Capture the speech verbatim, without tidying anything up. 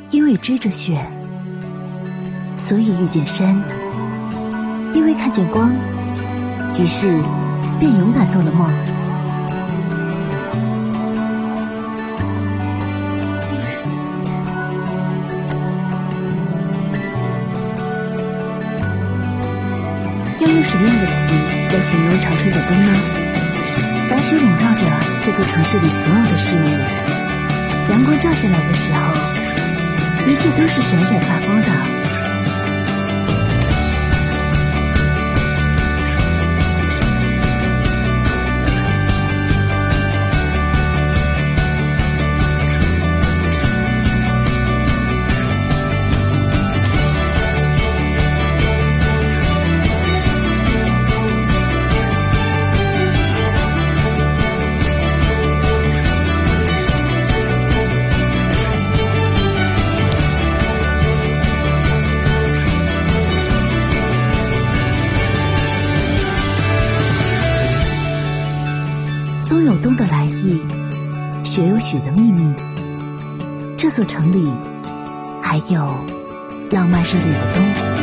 因为追着雪，所以遇见山；因为看见光，于是便勇敢做了梦。要用什么样的词来形容长春的冬呢？白雪笼罩着这座城市里所有的事物，阳光照下来的时候，一切都是闪闪发光的。冬有冬的来意，雪有雪的秘密。这座城里还有浪漫热烈的冬。